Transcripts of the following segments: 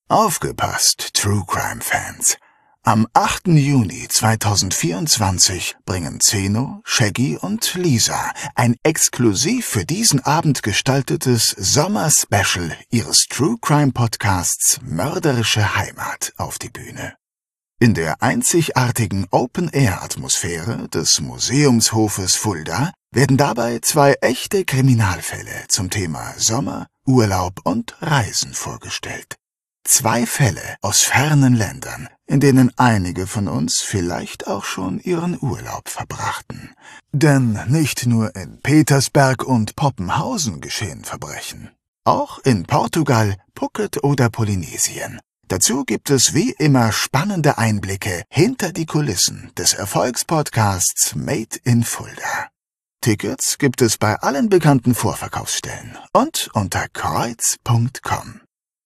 Aufgepasst, True Crime Fans! Am 8. Juni 2024 bringen Zeno, Shaggy und Lisa ein exklusiv für diesen Abend gestaltetes Sommer-Special ihres True Crime Podcasts Mörderische Heimat auf die Bühne. In der einzigartigen Open-Air-Atmosphäre des Museumshofes Fulda werden dabei 2 echte Kriminalfälle zum Thema Sommer, Urlaub und Reisen vorgestellt. 2 Fälle aus fernen Ländern, in denen einige von uns vielleicht auch schon ihren Urlaub verbrachten. Denn nicht nur in Petersberg und Poppenhausen geschehen Verbrechen. Auch in Portugal, Phuket oder Polynesien. Dazu gibt es wie immer spannende Einblicke hinter die Kulissen des Erfolgspodcasts Made in Fulda. Tickets gibt es bei allen bekannten Vorverkaufsstellen und unter kreuz.com.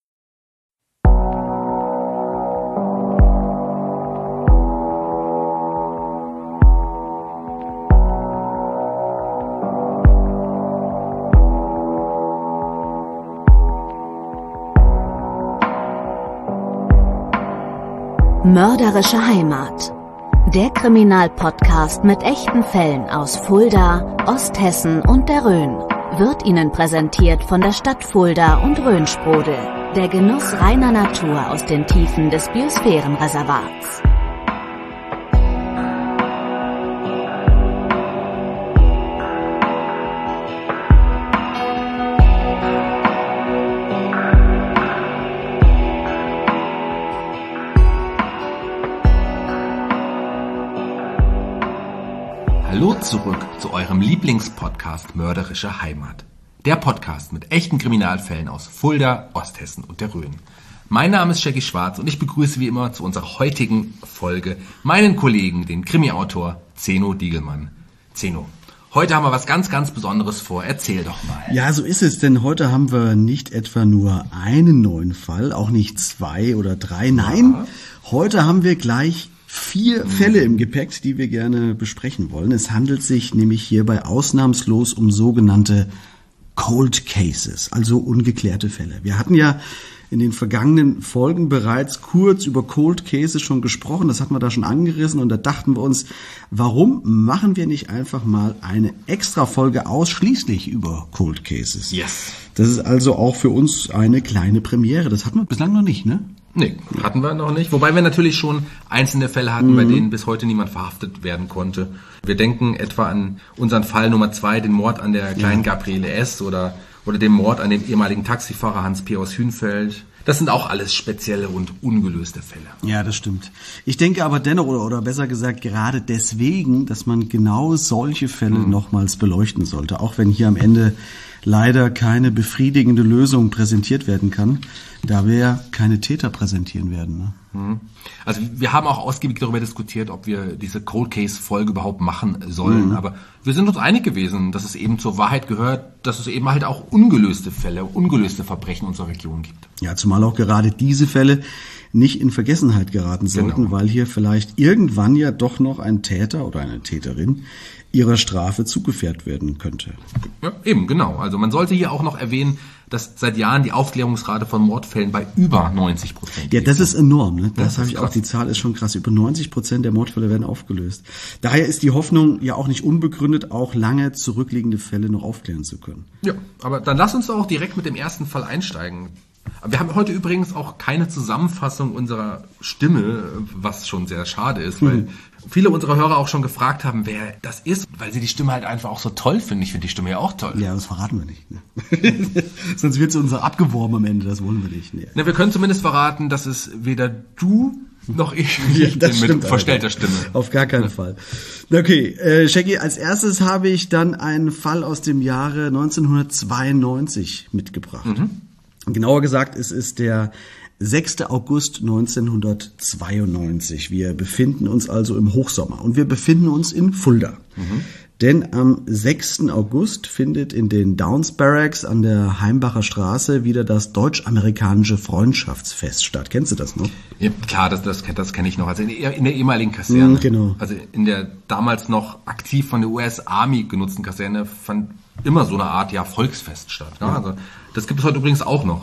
Mörderische Heimat. Der Kriminalpodcast mit echten Fällen aus Fulda, Osthessen und der Rhön wird Ihnen präsentiert von der Stadt Fulda und Rhönsprudel. Der Genuss reiner Natur aus den Tiefen des Biosphärenreservats. Hallo zurück zu eurem Lieblingspodcast Mörderische Heimat. Der Podcast mit echten Kriminalfällen aus Fulda, Osthessen und der Rhön. Mein Name ist Shaggy Schwarz und ich begrüße wie immer zu unserer heutigen Folge meinen Kollegen, den Krimi-Autor Zeno Diegelmann. Zeno, heute haben wir was ganz, ganz Besonderes vor. Erzähl doch mal. Ja, so ist es, denn heute haben wir nicht etwa nur einen neuen Fall, auch nicht 2 oder 3. Nein, heute haben wir gleich 4 Fälle im Gepäck, die wir gerne besprechen wollen. Es handelt sich nämlich hierbei ausnahmslos um sogenannte Cold Cases, also ungeklärte Fälle. Wir hatten ja in den vergangenen Folgen bereits kurz über Cold Cases schon gesprochen, das hatten wir da schon angerissen und da dachten wir uns, warum machen wir nicht einfach mal eine extra Folge ausschließlich über Cold Cases? Yes. Das ist also auch für uns eine kleine Premiere, das hatten wir bislang noch nicht, ne? Nee, hatten wir noch nicht. Wobei wir natürlich schon einzelne Fälle hatten, bei denen bis heute niemand verhaftet werden konnte. Wir denken etwa an unseren Fall Nummer 2, den Mord an der kleinen Gabriele S. oder den Mord an dem ehemaligen Taxifahrer Hans P. aus Hünfeld. Das sind auch alles spezielle und ungelöste Fälle. Ja, das stimmt. Ich denke aber dennoch, oder besser gesagt gerade deswegen, dass man genau solche Fälle nochmals beleuchten sollte. Auch wenn hier am Ende leider keine befriedigende Lösung präsentiert werden kann, da wir ja keine Täter präsentieren werden. Ne? Also wir haben auch ausgiebig darüber diskutiert, ob wir diese Cold Case Folge überhaupt machen sollen. Aber wir sind uns einig gewesen, dass es eben zur Wahrheit gehört, dass es eben halt auch ungelöste Fälle, ungelöste Verbrechen in unserer Region gibt. Ja, zumal auch gerade diese Fälle nicht in Vergessenheit geraten sollten, weil hier vielleicht irgendwann ja doch noch ein Täter oder eine Täterin ihrer Strafe zugefährt werden könnte. Ja, eben, genau. Also man sollte hier auch noch erwähnen, dass seit Jahren die Aufklärungsrate von Mordfällen bei über 90% liegt. Ja, das ist enorm. Ne? Das habe ich auch, die Zahl ist schon krass. Über 90% der Mordfälle werden aufgelöst. Daher ist die Hoffnung ja auch nicht unbegründet, auch lange zurückliegende Fälle noch aufklären zu können. Ja, aber dann lass uns doch auch direkt mit dem ersten Fall einsteigen. Wir haben heute übrigens auch keine Zusammenfassung unserer Stimme, was schon sehr schade ist, weil viele unserer Hörer auch schon gefragt haben, wer das ist, weil sie die Stimme halt einfach auch so toll finden. Ich finde die Stimme ja auch toll. Ja, das verraten wir nicht. Ne? Sonst wird sie uns abgeworben am Ende, das wollen wir nicht. Ne? Na, wir können zumindest verraten, dass es weder du noch ich bin mit verstellter Stimme. Auf gar keinen Fall. Okay, Shaggy, als erstes habe ich dann einen Fall aus dem Jahre 1992 mitgebracht. Genauer gesagt, es ist der 6. August 1992. Wir befinden uns also im Hochsommer und wir befinden uns in Fulda. Denn am 6. August findet in den Downs Barracks an der Heimbacher Straße wieder das deutsch-amerikanische Freundschaftsfest statt. Kennst du das noch? Ja, klar, das kenne ich noch. Also in der ehemaligen Kaserne. Genau. Also in der damals noch aktiv von der US Army genutzten Kaserne fand immer so eine Art Volksfest statt. Ja? Also das gibt es heute übrigens auch noch.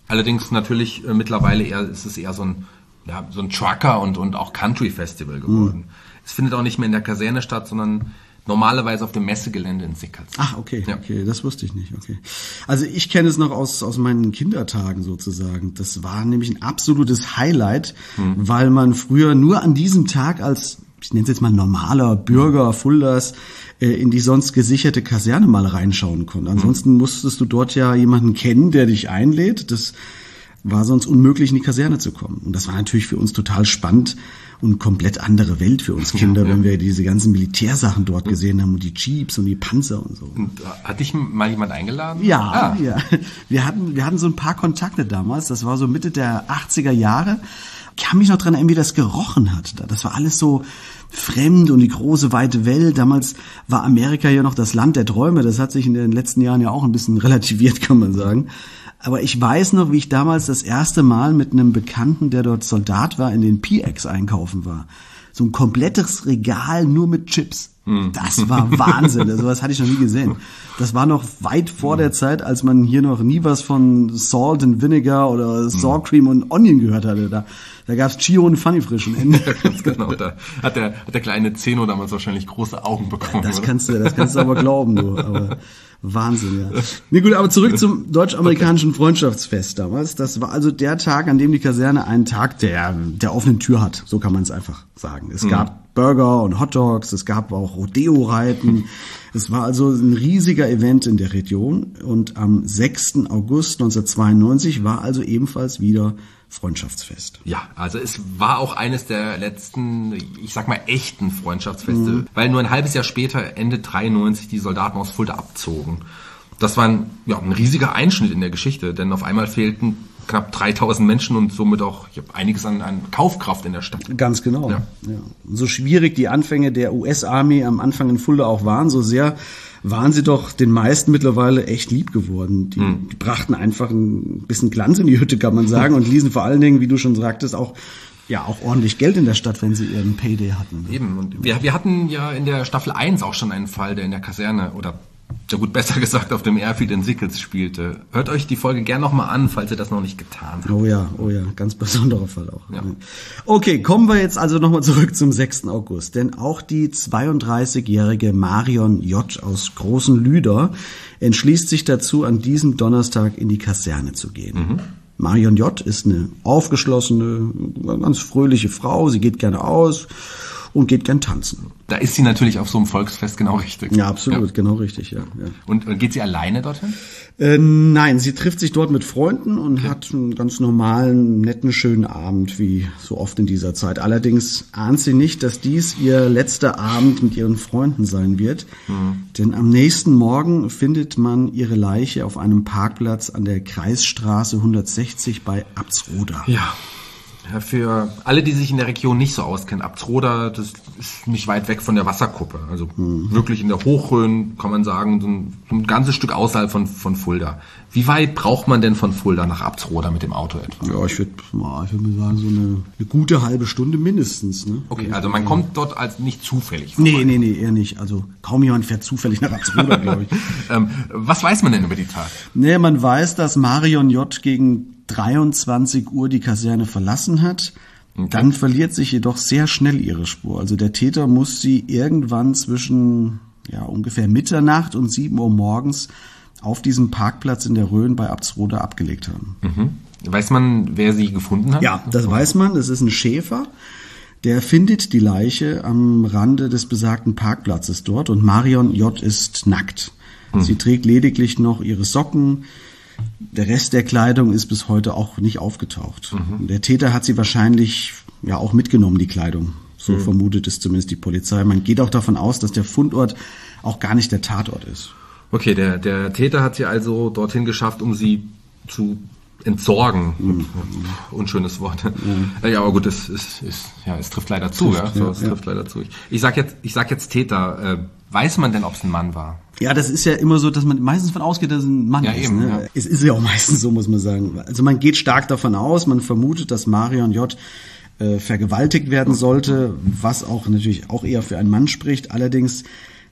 Allerdings natürlich mittlerweile ist es eher so ein Trucker- und auch Country-Festival geworden. Es findet auch nicht mehr in der Kaserne statt, sondern normalerweise auf dem Messegelände in Sickertz. Ach, okay, das wusste ich nicht, okay. Also ich kenne es noch aus meinen Kindertagen sozusagen. Das war nämlich ein absolutes Highlight, weil man früher nur an diesem Tag als, ich nenne es jetzt mal normaler Bürger Fulders, in die sonst gesicherte Kaserne mal reinschauen konnte. Ansonsten musstest du dort ja jemanden kennen, der dich einlädt. Das war sonst unmöglich, in die Kaserne zu kommen. Und das war natürlich für uns total spannend und komplett andere Welt für uns Kinder, wenn wir diese ganzen Militärsachen dort gesehen haben und die Jeeps und die Panzer und so. Und hat dich mal jemand eingeladen? Ja. Wir hatten so ein paar Kontakte damals. Das war so Mitte der 80er Jahre. Ich kann mich noch dran erinnern, wie das gerochen hat. Das war alles so fremd und die große, weite Welt. Damals war Amerika ja noch das Land der Träume. Das hat sich in den letzten Jahren ja auch ein bisschen relativiert, kann man sagen. Aber ich weiß noch, wie ich damals das erste Mal mit einem Bekannten, der dort Soldat war, in den PX einkaufen war. So ein komplettes Regal nur mit Chips. Das war Wahnsinn. Sowas hatte ich noch nie gesehen. Das war noch weit vor der Zeit, als man hier noch nie was von Salt and Vinegar oder Sour Cream und Onion gehört hatte. Da gab's Chio und Funny Frisch am Ende. Ja, ganz genau. Da hat der kleine Zeno damals wahrscheinlich große Augen bekommen. Das kannst du aber glauben, du. Aber Wahnsinn, ja. Nee, gut, aber zurück zum deutsch-amerikanischen Freundschaftsfest damals. Das war also der Tag, an dem die Kaserne einen Tag der offenen Tür hat. So kann man es einfach sagen. Es gab Burger und Hotdogs, es gab auch Rodeo-Reiten. Es war also ein riesiger Event in der Region. Und am 6. August 1992 war also ebenfalls wieder Freundschaftsfest. Ja, also es war auch eines der letzten, ich sag mal, echten Freundschaftsfeste, weil nur ein halbes Jahr später, Ende 93, die Soldaten aus Fulda abzogen. Das war ein riesiger Einschnitt in der Geschichte, denn auf einmal fehlten knapp 3000 Menschen und somit auch einiges an Kaufkraft in der Stadt. Ganz genau. Ja. So schwierig die Anfänge der US-Army am Anfang in Fulda auch waren, so sehr waren sie doch den meisten mittlerweile echt lieb geworden. Die brachten einfach ein bisschen Glanz in die Hütte, kann man sagen, und ließen vor allen Dingen, wie du schon sagtest, auch ordentlich Geld in der Stadt, wenn sie ihren Payday hatten. Eben, und wir hatten ja in der Staffel 1 auch schon einen Fall, der in der Kaserne besser gesagt auf dem Airfield in Sickertz spielte. Hört euch die Folge gern nochmal an, falls ihr das noch nicht getan habt. Oh ja, ganz besonderer Fall auch. Ja. Okay, kommen wir jetzt also nochmal zurück zum 6. August. Denn auch die 32-jährige Marion J. aus Großen Lüder entschließt sich dazu, an diesem Donnerstag in die Kaserne zu gehen. Marion J. ist eine aufgeschlossene, ganz fröhliche Frau. Sie geht gerne aus und geht gern tanzen. Da ist sie natürlich auf so einem Volksfest genau richtig. Ja, absolut, genau richtig, ja. Und geht sie alleine dorthin? Nein, sie trifft sich dort mit Freunden und hat einen ganz normalen, netten, schönen Abend, wie so oft in dieser Zeit. Allerdings ahnt sie nicht, dass dies ihr letzter Abend mit ihren Freunden sein wird. Denn am nächsten Morgen findet man ihre Leiche auf einem Parkplatz an der Kreisstraße 160 bei Abtsroda. Ja, für alle, die sich in der Region nicht so auskennen, Abtsroda, das ist nicht weit weg von der Wasserkuppe. Also wirklich in der Hochrhön, kann man sagen, so ein ganzes Stück außerhalb von Fulda. Wie weit braucht man denn von Fulda nach Abtsroda mit dem Auto etwa? Ja, ich würde mal sagen, so eine gute halbe Stunde mindestens. Ne? Okay, also man kommt dort als nicht zufällig vorbei. Nee, eher nicht. Also kaum jemand fährt zufällig nach Abtsroda, glaube ich. Was weiß man denn über die Tat? Nee, man weiß, dass Marion J. gegen 23 Uhr die Kaserne verlassen hat. Okay. Dann verliert sich jedoch sehr schnell ihre Spur. Also der Täter muss sie irgendwann zwischen ungefähr Mitternacht und 7 Uhr morgens auf diesem Parkplatz in der Rhön bei Abtsroda abgelegt haben. Weiß man, wer sie gefunden hat? Ja, das weiß man. Das ist ein Schäfer. Der findet die Leiche am Rande des besagten Parkplatzes dort und Marion J. ist nackt. Sie trägt lediglich noch ihre Socken. Der Rest der Kleidung ist bis heute auch nicht aufgetaucht. Der Täter hat sie wahrscheinlich auch mitgenommen, die Kleidung. So vermutet es zumindest die Polizei. Man geht auch davon aus, dass der Fundort auch gar nicht der Tatort ist. Okay, der Täter hat sie also dorthin geschafft, um sie zu entsorgen. Unschönes Wort. Ja, aber gut, es trifft leider zu. Trifft leider zu. Ich sag jetzt Täter. Weiß man denn, ob es ein Mann war? Ja, das ist ja immer so, dass man meistens davon ausgeht, dass es ein Mann ist. Eben, ne? ja. Es ist ja auch meistens so, muss man sagen. Also man geht stark davon aus, man vermutet, dass Marion J. Vergewaltigt werden sollte, was auch natürlich auch eher für einen Mann spricht. Allerdings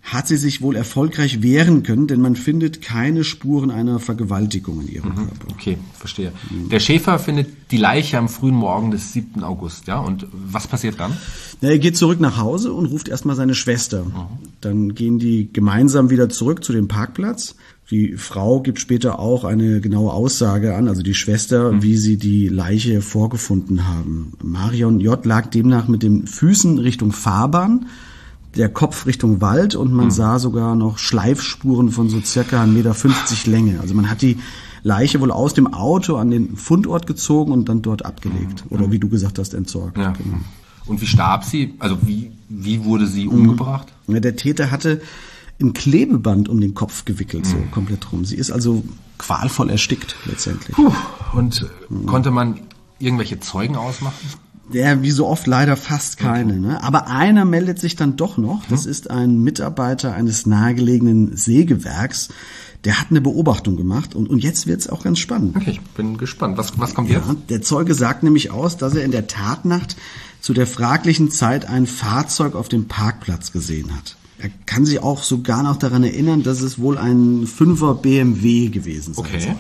hat sie sich wohl erfolgreich wehren können, denn man findet keine Spuren einer Vergewaltigung in ihrem Körper. Okay, verstehe. Der Schäfer findet die Leiche am frühen Morgen des 7. August, ja? Und was passiert dann? Na, er geht zurück nach Hause und ruft erstmal seine Schwester. Dann gehen die gemeinsam wieder zurück zu dem Parkplatz. Die Frau gibt später auch eine genaue Aussage an, also die Schwester, wie sie die Leiche vorgefunden haben. Marion J. lag demnach mit den Füßen Richtung Fahrbahn, der Kopf Richtung Wald und man sah sogar noch Schleifspuren von so circa 1,50 Meter Länge. Also man hat die Leiche wohl aus dem Auto an den Fundort gezogen und dann dort abgelegt. Oder wie du gesagt hast, entsorgt. Ja. Genau. Und wie starb sie? Also wie wurde sie umgebracht? Ja, der Täter hatte ein Klebeband um den Kopf gewickelt, so komplett rum. Sie ist also qualvoll erstickt letztendlich. Und konnte man irgendwelche Zeugen ausmachen? Ja, wie so oft leider fast keine. Ne? Aber einer meldet sich dann doch noch. Das ist ein Mitarbeiter eines nahegelegenen Sägewerks. Der hat eine Beobachtung gemacht und jetzt wird's auch ganz spannend. Okay, ich bin gespannt. Was kommt jetzt? Ja, der Zeuge sagt nämlich aus, dass er in der Tatnacht zu der fraglichen Zeit ein Fahrzeug auf dem Parkplatz gesehen hat. Er kann sich auch sogar noch daran erinnern, dass es wohl ein 5er BMW gewesen sein soll.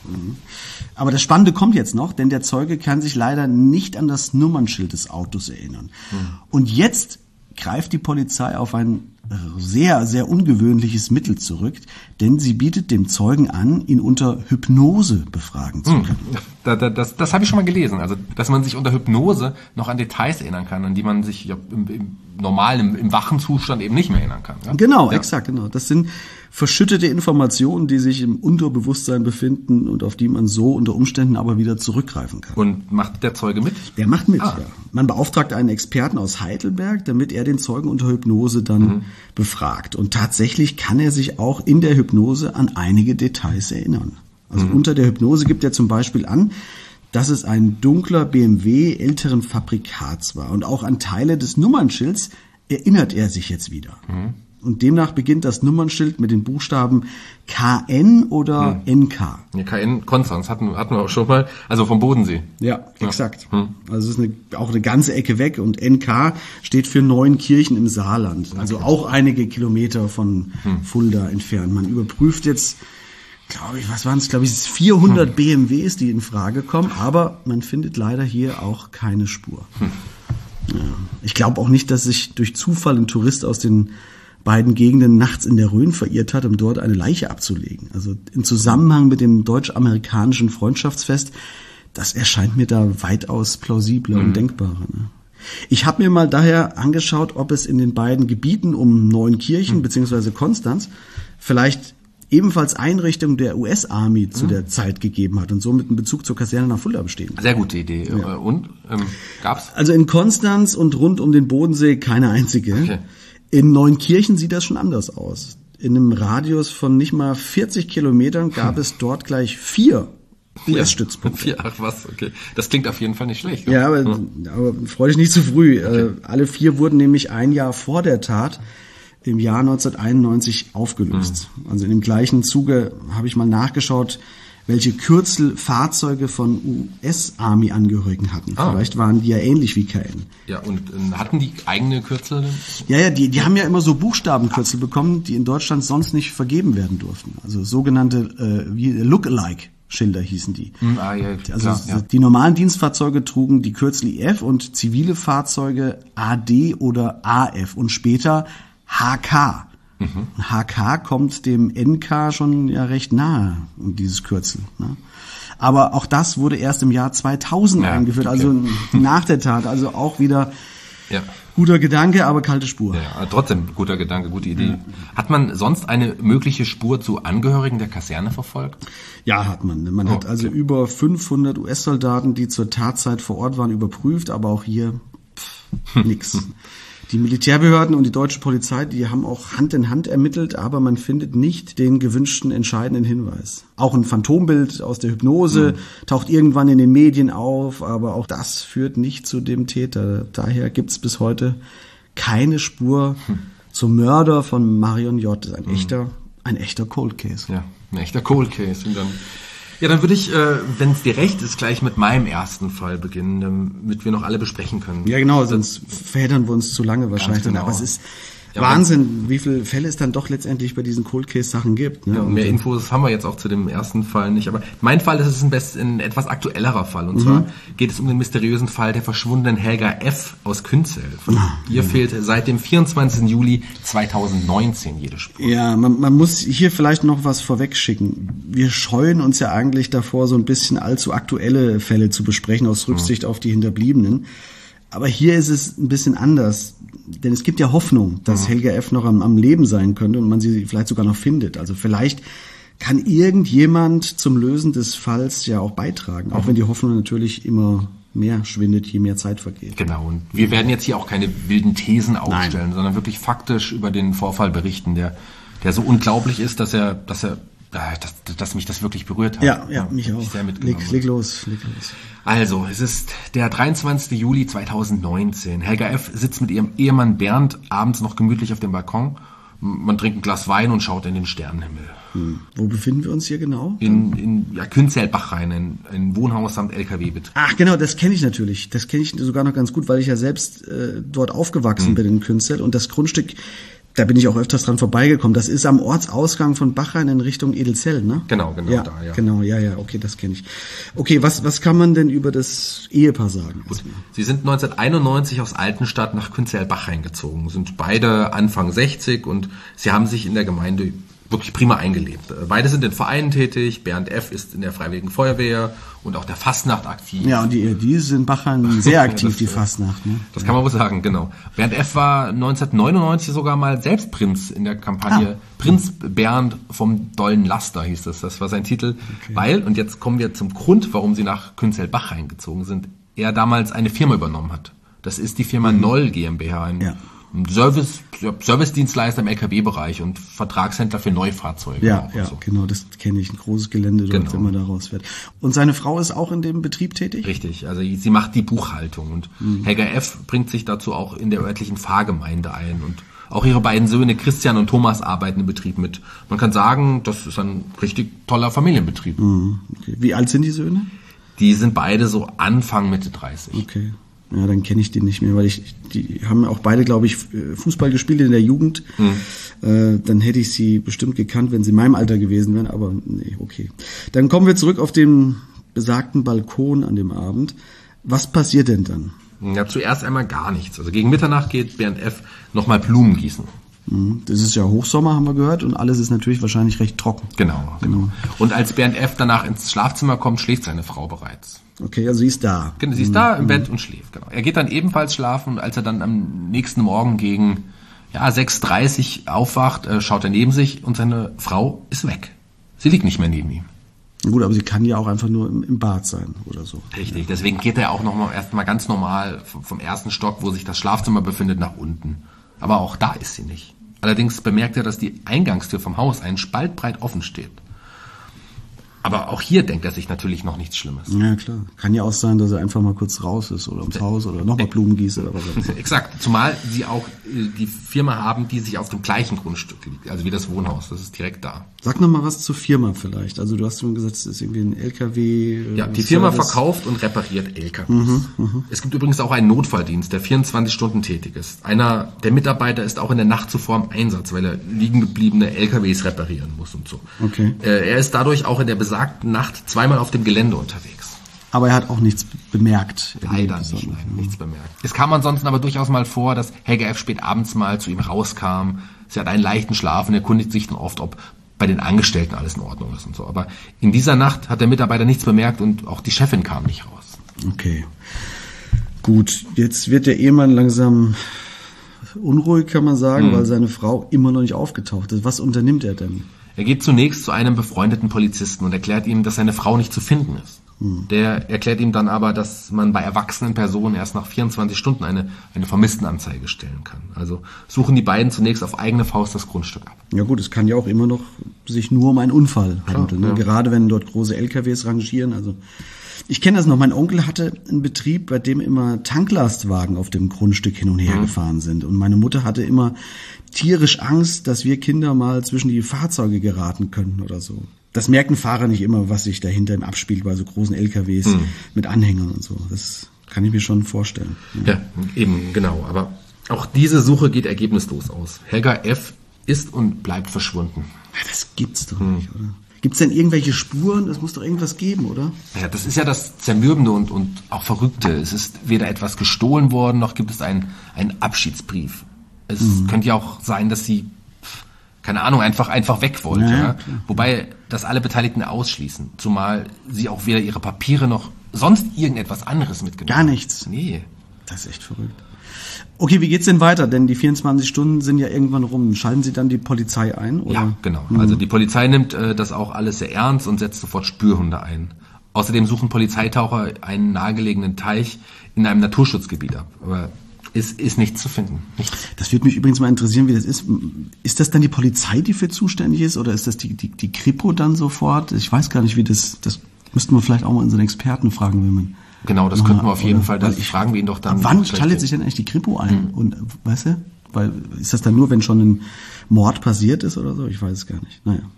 Aber das Spannende kommt jetzt noch, denn der Zeuge kann sich leider nicht an das Nummernschild des Autos erinnern. Und jetzt greift die Polizei auf ein sehr, sehr ungewöhnliches Mittel zurück, denn sie bietet dem Zeugen an, ihn unter Hypnose befragen zu können. Das habe ich schon mal gelesen. Also, dass man sich unter Hypnose noch an Details erinnern kann, an die man sich im normalen, im wachen Zustand eben nicht mehr erinnern kann. Ja? Genau, ja. Exakt, genau. Das sind verschüttete Informationen, die sich im Unterbewusstsein befinden und auf die man so unter Umständen aber wieder zurückgreifen kann. Und macht der Zeuge mit? Der macht mit, ja. Man beauftragt einen Experten aus Heidelberg, damit er den Zeugen unter Hypnose dann befragt. Und tatsächlich kann er sich auch in der Hypnose an einige Details erinnern. Also unter der Hypnose gibt er zum Beispiel an, dass es ein dunkler BMW älteren Fabrikats war. Und auch an Teile des Nummernschilds erinnert er sich jetzt wieder. Und demnach beginnt das Nummernschild mit den Buchstaben KN oder NK. Ja, KN, Konstanz, hatten wir auch schon mal, also vom Bodensee. Ja, exakt. Also es ist auch eine ganze Ecke weg und NK steht für Neuenkirchen im Saarland. Also auch einige Kilometer von Fulda entfernt. Man überprüft jetzt, glaube ich, was waren es? Glaube ich, es ist 400 BMWs, die in Frage kommen, aber man findet leider hier auch keine Spur. Ja. Ich glaube auch nicht, dass sich durch Zufall ein Tourist aus den beiden Gegenden nachts in der Rhön verirrt hat, um dort eine Leiche abzulegen. Also im Zusammenhang mit dem deutsch-amerikanischen Freundschaftsfest, das erscheint mir da weitaus plausibler und denkbarer. Ne? Ich habe mir mal daher angeschaut, ob es in den beiden Gebieten um Neuenkirchen bzw. Konstanz vielleicht ebenfalls Einrichtungen der US-Army zu der Zeit gegeben hat und somit einen Bezug zur Kaserne nach Fulda bestehen. Sehr gute Idee. Ja. Und gab's? Also in Konstanz und rund um den Bodensee keine einzige. Okay. In Neuenkirchen sieht das schon anders aus. In einem Radius von nicht mal 40 Kilometern gab es dort gleich 4 US-Stützpunkte. Ach was, okay. Das klingt auf jeden Fall nicht schlecht. Ja, aber freu dich nicht zu früh. Okay. Alle 4 wurden nämlich ein Jahr vor der Tat im Jahr 1991 aufgelöst. Also in dem gleichen Zuge habe ich mal nachgeschaut, welche Kürzel Fahrzeuge von US-Army-Angehörigen hatten. Vielleicht waren die ja ähnlich wie KN. Ja, und hatten die eigene Kürzel? Ja, die haben ja immer so Buchstabenkürzel bekommen, die in Deutschland sonst nicht vergeben werden durften. Also sogenannte Look-alike-Schilder hießen die. Die normalen Dienstfahrzeuge trugen die Kürzel IF und zivile Fahrzeuge AD oder AF und später HK. HK kommt dem NK schon ja recht nahe, um dieses Kürzel. Ne? Aber auch das wurde erst im Jahr 2000 eingeführt, also nach der Tat. Also auch wieder guter Gedanke, aber kalte Spur. Ja, trotzdem guter Gedanke, gute Idee. Ja. Hat man sonst eine mögliche Spur zu Angehörigen der Kaserne verfolgt? Ja, hat man. Man hat also über 500 US-Soldaten, die zur Tatzeit vor Ort waren, überprüft, aber auch hier nix. Die Militärbehörden und die deutsche Polizei, die haben auch Hand in Hand ermittelt, aber man findet nicht den gewünschten entscheidenden Hinweis. Auch ein Phantombild aus der Hypnose taucht irgendwann in den Medien auf, aber auch das führt nicht zu dem Täter. Daher gibt's bis heute keine Spur zum Mörder von Marion J. Das ist ein echter Cold Case. Ja, ein echter Cold Case. Und dann würde ich, wenn es dir recht ist, gleich mit meinem ersten Fall beginnen, damit wir noch alle besprechen können. Ja, genau, sonst verheddern wir uns zu lange wahrscheinlich. Genau. Aber es ist Wahnsinn, wie viele Fälle es dann doch letztendlich bei diesen Cold Case Sachen gibt. Ne? Ja, und mehr Infos haben wir jetzt auch zu dem ersten Fall nicht. Aber mein Fall ist ein etwas aktuellerer Fall. Und zwar geht es um den mysteriösen Fall der verschwundenen Helga F. aus Künzell. Von ihr fehlt seit dem 24. Juli 2019 jede Spur. Ja, man muss hier vielleicht noch was vorwegschicken. Wir scheuen uns ja eigentlich davor, so ein bisschen allzu aktuelle Fälle zu besprechen, aus Rücksicht auf die Hinterbliebenen. Aber hier ist es ein bisschen anders, denn es gibt ja Hoffnung, dass Helga F. noch am Leben sein könnte und man sie vielleicht sogar noch findet. Also vielleicht kann irgendjemand zum Lösen des Falls ja auch beitragen, auch wenn die Hoffnung natürlich immer mehr schwindet, je mehr Zeit vergeht. Genau, und wir werden jetzt hier auch keine wilden Thesen aufstellen, sondern wirklich faktisch über den Vorfall berichten, der so unglaublich ist, dass mich das wirklich berührt hat. Ja, mich auch. Sehr Leg los. Also, es ist der 23. Juli 2019. Helga F. sitzt mit ihrem Ehemann Bernd abends noch gemütlich auf dem Balkon. Man trinkt ein Glas Wein und schaut in den Sternenhimmel. Wo befinden wir uns hier genau? In Künzell-Bachrhein, ein Wohnhaus samt LKW-Betrieb. Ach genau, das kenne ich natürlich. Das kenne ich sogar noch ganz gut, weil ich ja selbst dort aufgewachsen bin in Künzell. Und das Grundstück, da bin ich auch öfters dran vorbeigekommen. Das ist am Ortsausgang von Bachrhein in Richtung Edelzell, ne? Genau, ja, da, ja. Genau, ja, okay, das kenne ich. Okay, was kann man denn über das Ehepaar sagen? Gut. Sie sind 1991 aus Altenstadt nach Künzell-Bachrhein gezogen, sind beide Anfang 60 und sie haben sich in der Gemeinde wirklich prima eingelebt. Beide sind in Vereinen tätig, Bernd F. ist in der Freiwilligen Feuerwehr und auch der Fastnacht aktiv. Ja, und die sind in Bachrhein sehr aktiv, die Fastnacht. Ne? Das kann man wohl sagen, genau. Bernd F. war 1999 sogar mal selbst Prinz in der Kampagne Prinz Bernd vom Dollen Laster hieß es. Das war sein Titel, weil, und jetzt kommen wir zum Grund, warum sie nach Künzell-Bachrhein gezogen sind, er damals eine Firma übernommen hat. Das ist die Firma Noll GmbH, ein Service-Dienstleister im LKW-Bereich und Vertragshändler für Neufahrzeuge. Ja, genau, das kenne ich. Ein großes Gelände dort, wenn man da rausfährt. Und seine Frau ist auch in dem Betrieb tätig? Richtig, also sie macht die Buchhaltung und Helga F. bringt sich dazu auch in der örtlichen Pfarrgemeinde ein und auch ihre beiden Söhne Christian und Thomas arbeiten im Betrieb mit. Man kann sagen, das ist ein richtig toller Familienbetrieb. Okay. Wie alt sind die Söhne? Die sind beide so Anfang, Mitte 30. Okay. Ja, dann kenne ich die nicht mehr, weil die haben auch beide, glaube ich, Fußball gespielt in der Jugend. Dann hätte ich sie bestimmt gekannt, wenn sie in meinem Alter gewesen wären, aber nee, okay. Dann kommen wir zurück auf den besagten Balkon an dem Abend. Was passiert denn dann? Ja, zuerst einmal gar nichts. Also gegen Mitternacht geht Bernd F. nochmal Blumen gießen. Das ist ja Hochsommer, haben wir gehört, und alles ist natürlich wahrscheinlich recht trocken. Genau. Und als Bernd F. danach ins Schlafzimmer kommt, schläft seine Frau bereits. Okay, also sie ist da. Genau, sie ist da im Bett und schläft, genau. Er geht dann ebenfalls schlafen und als er dann am nächsten Morgen gegen 6:30 aufwacht, schaut er neben sich und seine Frau ist weg. Sie liegt nicht mehr neben ihm. Gut, aber sie kann ja auch einfach nur im Bad sein oder so. Richtig, deswegen geht er auch erstmal ganz normal vom ersten Stock, wo sich das Schlafzimmer befindet, nach unten. Aber auch da ist sie nicht. Allerdings bemerkt er, dass die Eingangstür vom Haus einen Spalt breit offen steht. Aber auch hier denkt er sich natürlich noch nichts Schlimmes. Ja, klar. Kann ja auch sein, dass er einfach mal kurz raus ist oder ums Haus oder nochmal Blumen gießt oder was. Exakt. Zumal sie auch die Firma haben, die sich auf dem gleichen Grundstück liegt. Also wie das Wohnhaus. Das ist direkt da. Sag noch mal was zur Firma vielleicht. Also du hast schon gesagt, es ist irgendwie ein LKW. Ja, die Firma verkauft und repariert LKWs. Es gibt übrigens auch einen Notfalldienst, der 24 Stunden tätig ist. Einer der Mitarbeiter ist auch in der Nacht zuvor im Einsatz, weil er liegen gebliebene LKWs reparieren muss und so. Okay. Er ist dadurch auch in der besagten Nacht zweimal auf dem Gelände unterwegs. Aber er hat auch nichts bemerkt. Leider nicht, nichts bemerkt. Es kam ansonsten aber durchaus mal vor, dass Helga F. spät abends mal zu ihm rauskam. Sie hat einen leichten Schlaf und erkundigt sich dann oft, ob bei den Angestellten alles in Ordnung ist und so. Aber in dieser Nacht hat der Mitarbeiter nichts bemerkt und auch die Chefin kam nicht raus. Okay. Gut, jetzt wird der Ehemann langsam unruhig, kann man sagen, weil seine Frau immer noch nicht aufgetaucht ist. Was unternimmt er denn? Er geht zunächst zu einem befreundeten Polizisten und erklärt ihm, dass seine Frau nicht zu finden ist. Der erklärt ihm dann aber, dass man bei erwachsenen Personen erst nach 24 Stunden eine Vermisstenanzeige stellen kann. Also suchen die beiden zunächst auf eigene Faust das Grundstück ab. Ja gut, es kann ja auch immer noch sich nur um einen Unfall handeln. Ne? Ja. Gerade wenn dort große LKWs rangieren. Also ich kenne das noch. Mein Onkel hatte einen Betrieb, bei dem immer Tanklastwagen auf dem Grundstück hin und her gefahren sind. Und meine Mutter hatte immer tierisch Angst, dass wir Kinder mal zwischen die Fahrzeuge geraten können oder so. Das merken Fahrer nicht immer, was sich dahinter abspielt bei so großen LKWs mit Anhängern und so. Das kann ich mir schon vorstellen. Ja, eben, genau. Aber Auch diese Suche geht ergebnislos aus. Helga F. ist und bleibt verschwunden. Ja, das gibt's doch nicht, oder? Gibt's denn irgendwelche Spuren? Es muss doch irgendwas geben, oder? Ja, das ist ja das Zermürbende und auch Verrückte. Es ist weder etwas gestohlen worden, noch gibt es einen Abschiedsbrief. Es könnte ja auch sein, dass sie, keine Ahnung, einfach weg wollte. Ja? Wobei das alle Beteiligten ausschließen. Zumal sie auch weder ihre Papiere noch sonst irgendetwas anderes mitgenommen Gar nichts. Nee. Das ist echt verrückt. Okay, wie geht's denn weiter? Denn die 24 Stunden sind ja irgendwann rum. Schalten Sie dann die Polizei ein? Oder? Ja, genau. Also die Polizei nimmt das auch alles sehr ernst und setzt sofort Spürhunde ein. Außerdem suchen Polizeitaucher einen nahegelegenen Teich in einem Naturschutzgebiet ab. Aber es ist nichts zu finden. Nichts. Das würde mich übrigens mal interessieren, wie das ist. Ist das dann die Polizei, die für zuständig ist? Oder ist das die Kripo dann sofort? Ich weiß gar nicht, wie das müssten wir vielleicht auch mal unseren Experten fragen, wenn man... Genau, das könnten wir auf jeden Fall, das fragen wir ihn doch dann. Wann schaltet sich denn eigentlich die Kripo ein? Und, weißt du, weil, ist das dann nur, wenn schon ein Mord passiert ist oder so? Ich weiß es gar nicht.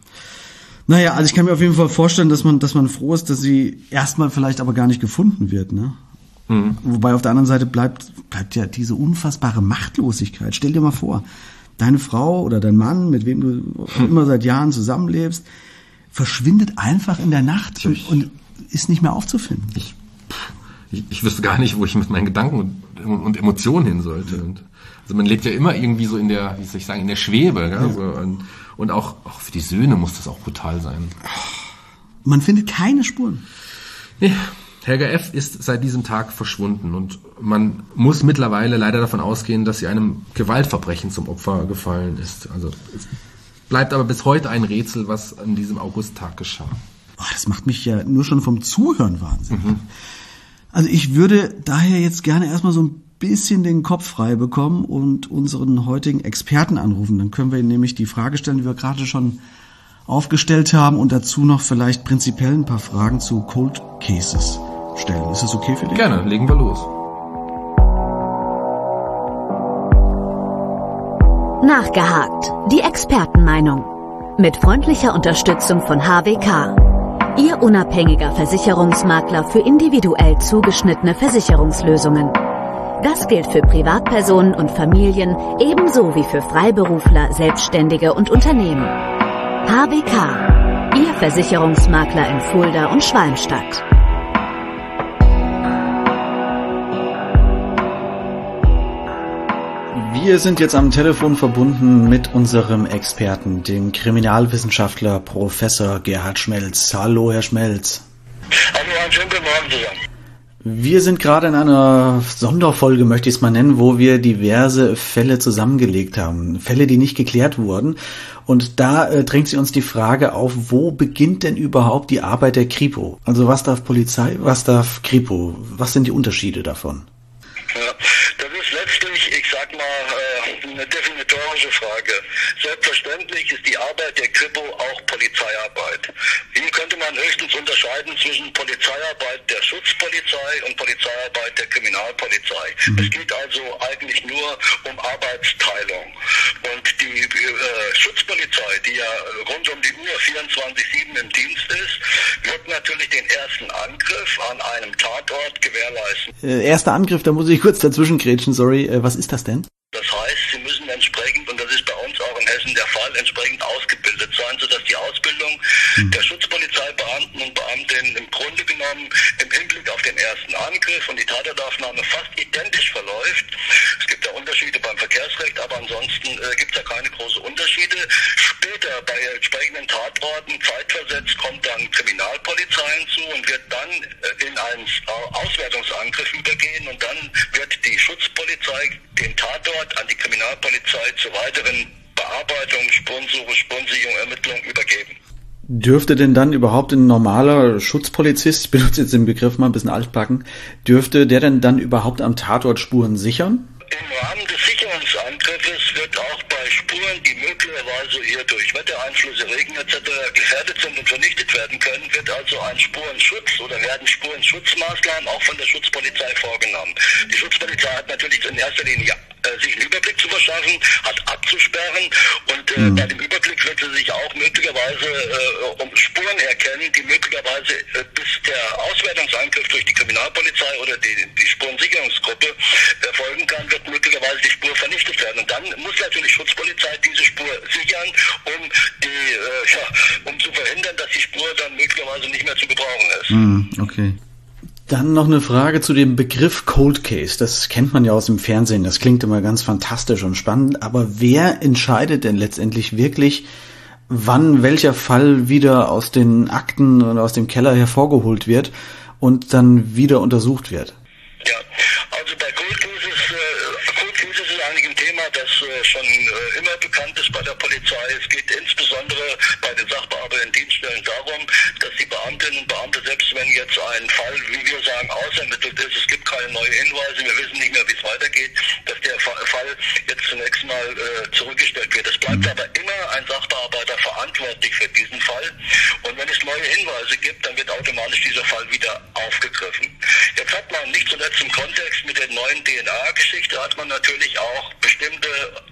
Naja, also ich kann mir auf jeden Fall vorstellen, dass man froh ist, dass sie erstmal vielleicht aber gar nicht gefunden wird, ne? Wobei auf der anderen Seite bleibt ja diese unfassbare Machtlosigkeit. Stell dir mal vor, deine Frau oder dein Mann, mit wem du immer seit Jahren zusammenlebst, verschwindet einfach in der Nacht und ist nicht mehr aufzufinden. Ich wüsste gar nicht, wo ich mit meinen Gedanken und Emotionen hin sollte. Also man lebt ja immer irgendwie so in der, wie soll ich sagen, in der Schwebe. Ja? So, und auch für die Söhne muss das auch brutal sein. Man findet keine Spuren. Nee, Helga F. ist seit diesem Tag verschwunden und man muss mittlerweile leider davon ausgehen, dass sie einem Gewaltverbrechen zum Opfer gefallen ist. Also es bleibt aber bis heute ein Rätsel, was an diesem Augusttag geschah. Oh, das macht mich ja nur schon vom Zuhören wahnsinnig. Also ich würde daher jetzt gerne erstmal so ein bisschen den Kopf frei bekommen und unseren heutigen Experten anrufen. Dann können wir Ihnen nämlich die Frage stellen, die wir gerade schon aufgestellt haben und dazu noch vielleicht prinzipiell ein paar Fragen zu Cold Cases stellen. Ist das okay für dich? Gerne, legen wir los. Nachgehakt. Die Expertenmeinung. Mit freundlicher Unterstützung von HWK. Ihr unabhängiger Versicherungsmakler für individuell zugeschnittene Versicherungslösungen. Das gilt für Privatpersonen und Familien ebenso wie für Freiberufler, Selbstständige und Unternehmen. HWK. Ihr Versicherungsmakler in Fulda und Schwalmstadt. Wir sind jetzt am Telefon verbunden mit unserem Experten, dem Kriminalwissenschaftler Professor Gerhard Schmelz. Hallo, Herr Schmelz. Hallo, einen schönen guten Morgen zusammen. Wir sind gerade in einer Sonderfolge, möchte ich es mal nennen, wo wir diverse Fälle zusammengelegt haben. Fälle, die nicht geklärt wurden. Und da drängt sich uns die Frage auf, wo beginnt denn überhaupt die Arbeit der Kripo? Also was darf Polizei, was darf Kripo? Was sind die Unterschiede davon? Ja, das ist letztlich, ich sag mal, eine definitorische Frage. Selbstverständlich ist die Arbeit der Kripo auch Polizeiarbeit. Hier könnte man höchstens unterscheiden zwischen Polizeiarbeit der Schutzpolizei und Polizeiarbeit der Kriminalpolizei. Es geht also eigentlich nur um Arbeitsteilung. Und die Schutzpolizei, die ja rund um die Uhr 24/7 im Dienst ist, wird natürlich den ersten Angriff an einem Tatort gewährleisten. Erster Angriff, da muss ich kurz dazwischen grätschen, sorry. Was ist das denn? Das heißt, sie müssen entsprechend, und das ist bei uns auch in Hessen der Fall, entsprechend ausgebildet sein, sodass die Ausbildung der Schutzpolizeibeamten und Beamtinnen im Grunde genommen im Hinblick auf den ersten Angriff und die Tatortaufnahme fast identisch verläuft. Es gibt ja Unterschiede beim Verkehrsrecht, aber ansonsten gibt es ja keine großen Unterschiede. Später bei entsprechenden Tatorten, zeitversetzt, kommt dann Kriminalpolizei hinzu und wird dann in einen Auswertungsangriff übergehen und dann wird die Schutzpolizei den Tatort an die Kriminalpolizei zur weiteren Bearbeitung, Spurensuche, Spurensicherung, Ermittlung übergeben. Dürfte denn dann überhaupt ein normaler Schutzpolizist, ich benutze jetzt den Begriff mal ein bisschen altbacken, dürfte der denn dann überhaupt am Tatort Spuren sichern? Im Rahmen des Sicherungsangriffes wird auch bei Spuren, die möglicherweise hier durch Wettereinflüsse, Regen etc. gefährdet sind und vernichtet werden können, wird also ein Spurenschutz oder werden Spurenschutzmaßnahmen auch von der Schutzpolizei vorgenommen. Die Schutzpolizei hat natürlich in erster Linie sich einen Überblick zu verschaffen, hat abzusperren und bei dem Überblick wird sie sich auch möglicherweise um Spuren erkennen, die möglicherweise bis der Auswertungsangriff durch die Kriminalpolizei oder die Spurensicherungsgruppe erfolgen kann, wird möglicherweise die Spur dann muss natürlich Schutzpolizei diese Spur sichern, um zu verhindern, dass die Spur dann möglicherweise nicht mehr zu gebrauchen ist. Okay. Dann noch eine Frage zu dem Begriff Cold Case. Das kennt man ja aus dem Fernsehen. Das klingt immer ganz fantastisch und spannend. Aber wer entscheidet denn letztendlich wirklich, wann welcher Fall wieder aus den Akten oder aus dem Keller hervorgeholt wird und dann wieder untersucht wird? Ja, also bei Cold Cases ist eigentlich ein Thema, das schon immer bekannt ist bei der Polizei. Es geht insbesondere bei den Sachbearbeitenden Dienststellen darum, dass die Beamtinnen und Beamte, selbst wenn jetzt ein Fall, wie wir sagen, ausermittelt ist, es gibt keine neuen Hinweise, wir wissen nicht mehr, wie es weitergeht, dass der Fall jetzt zunächst mal zurückgestellt wird. Es bleibt aber immer ein Sachbearbeiter verantwortlich für diesen Fall. Und wenn es neue Hinweise gibt, dann wird automatisch dieser Fall wieder aufgegriffen. Jetzt hat man nicht zuletzt im Kontext mit der neuen DNA-Geschichte hat man natürlich auch bestimmte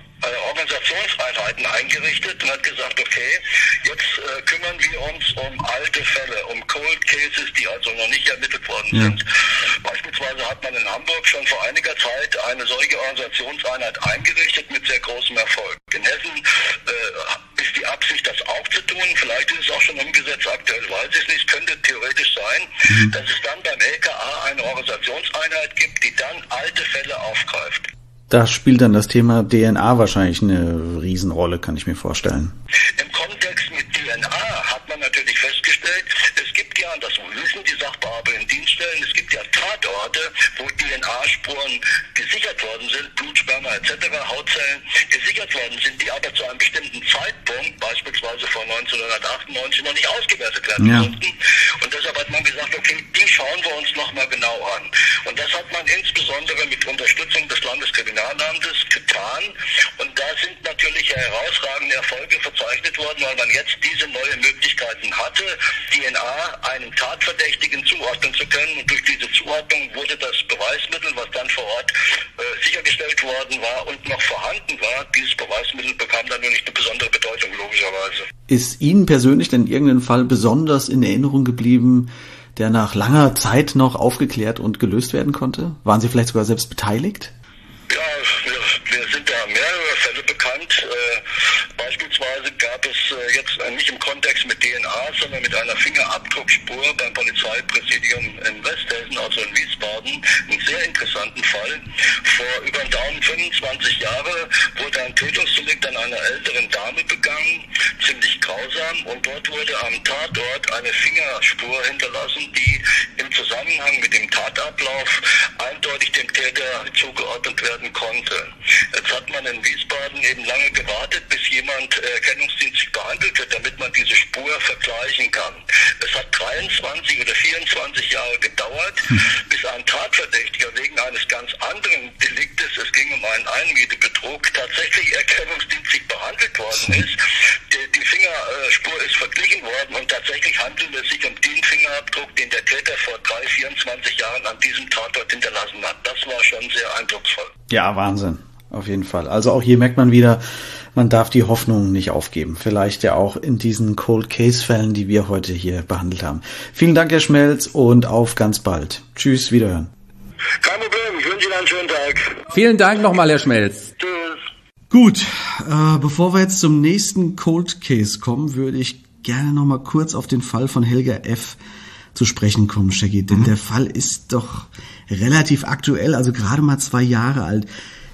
Organisationseinheiten eingerichtet und hat gesagt, okay, jetzt kümmern wir uns um alte Fälle, um Cold Cases, die also noch nicht ermittelt worden sind. Beispielsweise hat man in Hamburg schon vor einiger Zeit eine solche Organisationseinheit eingerichtet mit sehr großem Erfolg. In Hessen ist die Absicht, das auch zu tun. Vielleicht ist es auch schon umgesetzt, aktuell weiß ich es nicht. Könnte theoretisch sein, dass es dann beim LKA eine Organisationseinheit gibt, die dann alte Fälle aufgreift. Da spielt dann das Thema DNA wahrscheinlich eine Riesenrolle, kann ich mir vorstellen. Im Kontext mit DNA hat man natürlich festgestellt, es gibt ja, das wissen die Sachbearbeitenden Dienststellen, es gibt ja Tatorte, wo DNA-Spuren gesichert worden sind, Blut, Sperma etc., Hautzellen gesichert worden sind, die aber zu einem bestimmten Zeitpunkt, beispielsweise vor 1998, noch nicht ausgewertet werden konnten. Und deshalb hat man gesagt, okay, die schauen wir uns nochmal genau an. Und das hat man insbesondere mit Unterstützung des Landeskriminalamtes getan. Und da sind natürlich herausragende Erfolge verzeichnet worden, weil man jetzt diese neuen Möglichkeiten hatte, DNA einem Tatverdächtigen zuordnen zu können. Und durch diese Zuordnung wurde das Beweismittel, was dann vor Ort sichergestellt worden war und noch vorhanden war, dieses Beweismittel bekam dann nur nicht eine besondere Bedeutung, logischerweise. Ist Ihnen persönlich denn irgendein Fall besonders in Erinnerung geblieben, der nach langer Zeit noch aufgeklärt und gelöst werden konnte? Waren Sie vielleicht sogar selbst beteiligt? Ja, wir sind da mehrere Fälle bekannt. Beispielsweise gab es jetzt nicht im Kontext mit DNA, sondern mit einer Fingerabdruckspur beim Polizeipräsidium in Westhessen, also in Wiesbaden, einen sehr interessanten Fall. Vor über den Daumen 25 Jahre wurde ein Tötungsdelikt an einer älteren Dame begangen, ziemlich grausam, und dort wurde am Tatort eine Fingerspur hinterlassen, die im Zusammenhang mit dem Tatablauf eindeutig dem Täter zugeordnet werden konnte. Jetzt hat man in Wiesbaden eben lange gewartet, bis jemand erkennungsdienstlich behandelt wird, damit man diese Spur vergleichen kann. Es hat 23 oder 24 Jahre gedauert, bis ein Tatverdächtiger wegen eines ganz anderen Deliktes, es ging um einen Einmietebetrug, tatsächlich erkennungsdienstlich behandelt worden ist. Die Fingerspur ist verglichen worden und tatsächlich handelt es sich um den Fingerabdruck, den der Täter vor 24 Jahren an diesem Tatort hinterlassen hat. Das war schon sehr eindrucksvoll. Ja, Wahnsinn. Auf jeden Fall. Also auch hier merkt man wieder, man darf die Hoffnung nicht aufgeben. Vielleicht ja auch in diesen Cold-Case-Fällen, die wir heute hier behandelt haben. Vielen Dank, Herr Schmelz, und auf ganz bald. Tschüss, wiederhören. Kein Problem, ich wünsche Ihnen einen schönen Tag. Vielen Dank nochmal, Herr Schmelz. Tschüss. Gut, bevor wir jetzt zum nächsten Cold Case kommen, würde ich gerne noch mal kurz auf den Fall von Helga F. zu sprechen kommen, Shaggy. Denn der Fall ist doch relativ aktuell, also gerade mal 2 Jahre alt.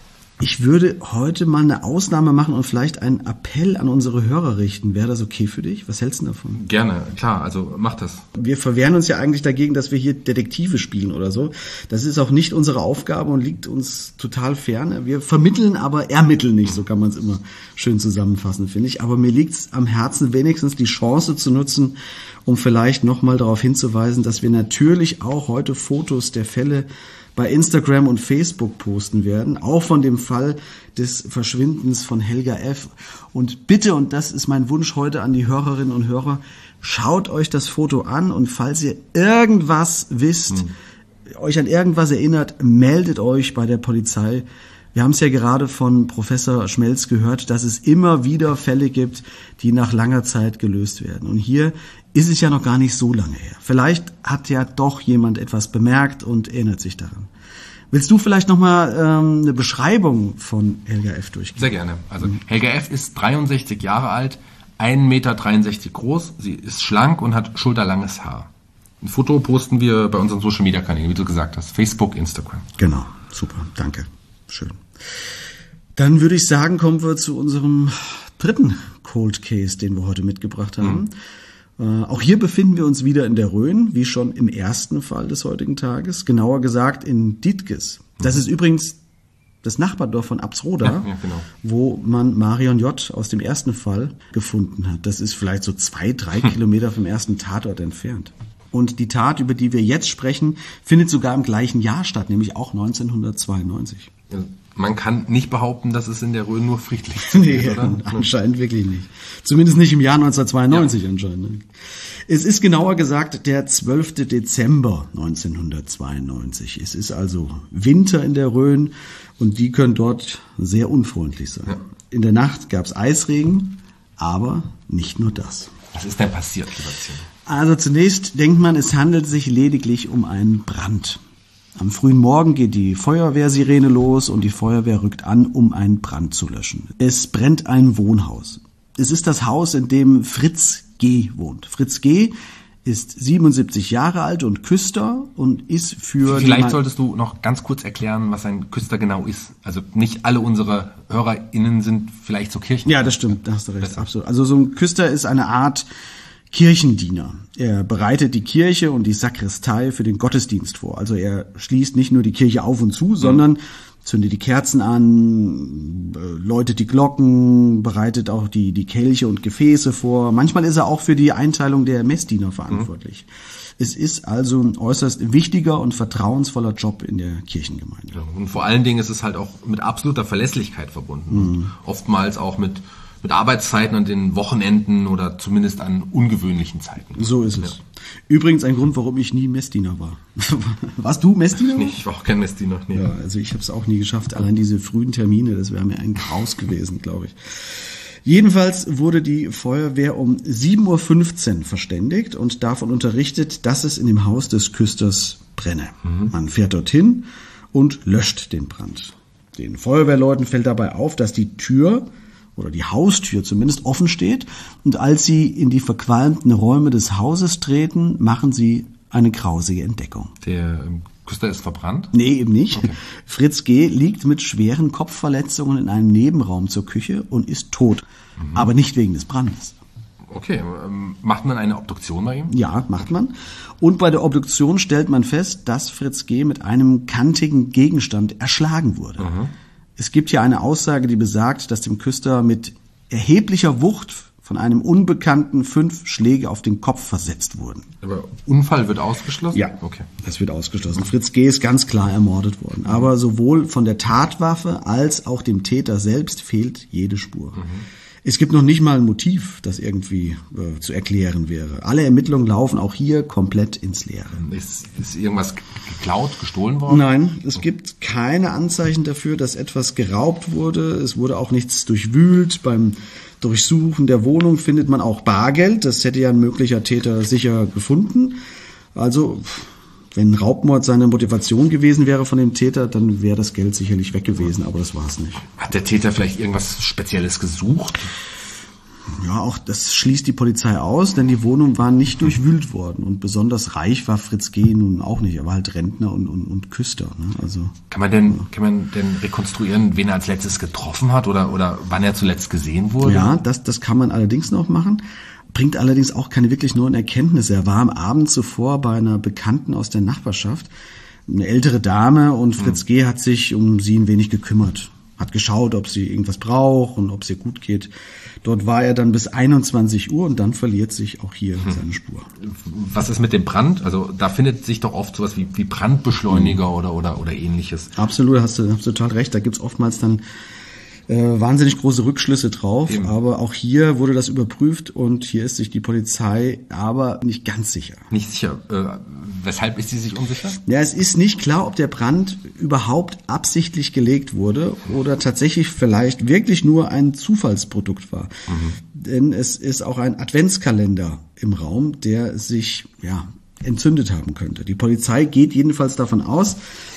Ich würde heute mal eine Ausnahme machen und vielleicht einen Appell an unsere Hörer richten. Wäre das okay für dich? Was hältst du davon? Gerne, klar, also mach das. Wir verwehren uns ja eigentlich dagegen, dass wir hier Detektive spielen oder so. Das ist auch nicht unsere Aufgabe und liegt uns total fern. Wir vermitteln, aber ermitteln nicht, so kann man es immer schön zusammenfassen, finde ich. Aber mir liegt es am Herzen, wenigstens die Chance zu nutzen, um vielleicht nochmal darauf hinzuweisen, dass wir natürlich auch heute Fotos der Fälle bei Instagram und Facebook posten werden, auch von dem Fall des Verschwindens von Helga F. Und bitte, und das ist mein Wunsch heute an die Hörerinnen und Hörer, schaut euch das Foto an und falls ihr irgendwas wisst, euch an irgendwas erinnert, meldet euch bei der Polizei. Wir haben es ja gerade von Professor Schmelz gehört, dass es immer wieder Fälle gibt, die nach langer Zeit gelöst werden. Und hier ist es ja noch gar nicht so lange her. Vielleicht hat ja doch jemand etwas bemerkt und erinnert sich daran. Willst du vielleicht nochmal eine Beschreibung von Helga F. durchgehen? Sehr gerne. Also Helga F. ist 63 Jahre alt, 1,63 Meter groß, sie ist schlank und hat schulterlanges Haar. Ein Foto posten wir bei unseren Social-Media-Kanälen, wie du gesagt hast, Facebook, Instagram. Genau, super, danke, schön. Dann würde ich sagen, kommen wir zu unserem dritten Cold Case, den wir heute mitgebracht haben. Auch hier befinden wir uns wieder in der Rhön, wie schon im ersten Fall des heutigen Tages, genauer gesagt in Dietges. Das ist übrigens das Nachbardorf von Absroda, genau. Wo man Marion J. aus dem ersten Fall gefunden hat. Das ist vielleicht so 2-3 Kilometer vom ersten Tatort entfernt. Und die Tat, über die wir jetzt sprechen, findet sogar im gleichen Jahr statt, nämlich auch 1992. Man kann nicht behaupten, dass es in der Rhön nur friedlich zugeht, Nee, oder? anscheinend wirklich nicht. Zumindest nicht im Jahr 1992 anscheinend. Es ist genauer gesagt der 12. Dezember 1992. Es ist also Winter in der Rhön und die können dort sehr unfreundlich sein. Ja. In der Nacht gab es Eisregen, aber nicht nur das. Was ist denn passiert, Sebastian? Also zunächst denkt man, es handelt sich lediglich um einen Brand. Am frühen Morgen geht die Feuerwehrsirene los und die Feuerwehr rückt an, um einen Brand zu löschen. Es brennt ein Wohnhaus. Es ist das Haus, in dem Fritz G. wohnt. Fritz G. ist 77 Jahre alt und Küster und ist für... Vielleicht solltest du noch ganz kurz erklären, was ein Küster genau ist. Also nicht alle unsere HörerInnen sind vielleicht so Kirchen. Ja, das stimmt, da hast du recht, absolut. Also so ein Küster ist eine Art Kirchendiener. Er bereitet die Kirche und die Sakristei für den Gottesdienst vor. Also er schließt nicht nur die Kirche auf und zu, sondern zündet die Kerzen an, läutet die Glocken, bereitet auch die Kelche und Gefäße vor. Manchmal ist er auch für die Einteilung der Messdiener verantwortlich. Es ist also ein äußerst wichtiger und vertrauensvoller Job in der Kirchengemeinde. Ja, und vor allen Dingen ist es halt auch mit absoluter Verlässlichkeit verbunden. Oftmals auch mit Arbeitszeiten an den Wochenenden oder zumindest an ungewöhnlichen Zeiten. So ist es. Übrigens ein Grund, warum ich nie Messdiener war. Warst du Messdiener? Nee, ich war auch kein Messdiener. Nee. Ja, also ich habe es auch nie geschafft. Allein diese frühen Termine, das wäre mir ein Graus gewesen, glaube ich. Jedenfalls wurde die Feuerwehr um 7.15 Uhr verständigt und davon unterrichtet, dass es in dem Haus des Küsters brenne. Man fährt dorthin und löscht den Brand. Den Feuerwehrleuten fällt dabei auf, dass die Tür oder die Haustür zumindest offen steht und als sie in die verqualmten Räume des Hauses treten, machen sie eine grausige Entdeckung. Der Küster ist verbrannt? Nee, eben nicht. Okay. Fritz G. liegt mit schweren Kopfverletzungen in einem Nebenraum zur Küche und ist tot, aber nicht wegen des Brandes. Okay, macht man eine Obduktion bei ihm? Ja, macht man. Und bei der Obduktion stellt man fest, dass Fritz G. mit einem kantigen Gegenstand erschlagen wurde. Es gibt hier eine Aussage, die besagt, dass dem Küster mit erheblicher Wucht von einem Unbekannten 5 Schläge auf den Kopf versetzt wurden. Aber Unfall wird ausgeschlossen? Ja, okay. Das wird ausgeschlossen. Fritz G. ist ganz klar ermordet worden. Aber sowohl von der Tatwaffe als auch dem Täter selbst fehlt jede Spur. Es gibt noch nicht mal ein Motiv, das irgendwie zu erklären wäre. Alle Ermittlungen laufen auch hier komplett ins Leere. Ist irgendwas geklaut, gestohlen worden? Nein, es gibt keine Anzeichen dafür, dass etwas geraubt wurde. Es wurde auch nichts durchwühlt. Beim Durchsuchen der Wohnung findet man auch Bargeld. Das hätte ja ein möglicher Täter sicher gefunden. Also, wenn Raubmord seine Motivation gewesen wäre von dem Täter, dann wäre das Geld sicherlich weg gewesen, aber das war es nicht. Hat der Täter vielleicht irgendwas Spezielles gesucht? Ja, auch das schließt die Polizei aus, denn die Wohnung war nicht durchwühlt worden und besonders reich war Fritz G. nun auch nicht. Er war halt Rentner und Küster. Ne? Also kann man denn rekonstruieren, wen er als letztes getroffen hat oder wann er zuletzt gesehen wurde? Ja, das kann man allerdings noch machen. Bringt allerdings auch keine wirklich neuen Erkenntnisse. Er war am Abend zuvor bei einer Bekannten aus der Nachbarschaft, eine ältere Dame, und Fritz G. hat sich um sie ein wenig gekümmert. Hat geschaut, ob sie irgendwas braucht und ob es ihr gut geht. Dort war er dann bis 21 Uhr und dann verliert sich auch hier seine Spur. Was ist mit dem Brand? Also da findet sich doch oft sowas wie Brandbeschleuniger oder ähnliches. Absolut, hast du total recht. Da gibt's oftmals dann wahnsinnig große Rückschlüsse drauf. Eben. Aber auch hier wurde das überprüft und hier ist sich die Polizei aber nicht ganz sicher. Nicht sicher? Weshalb ist sie sich unsicher? Ja, es ist nicht klar, ob der Brand überhaupt absichtlich gelegt wurde oder tatsächlich vielleicht wirklich nur ein Zufallsprodukt war. Denn es ist auch ein Adventskalender im Raum, der sich entzündet haben könnte. Die Polizei geht jedenfalls davon aus,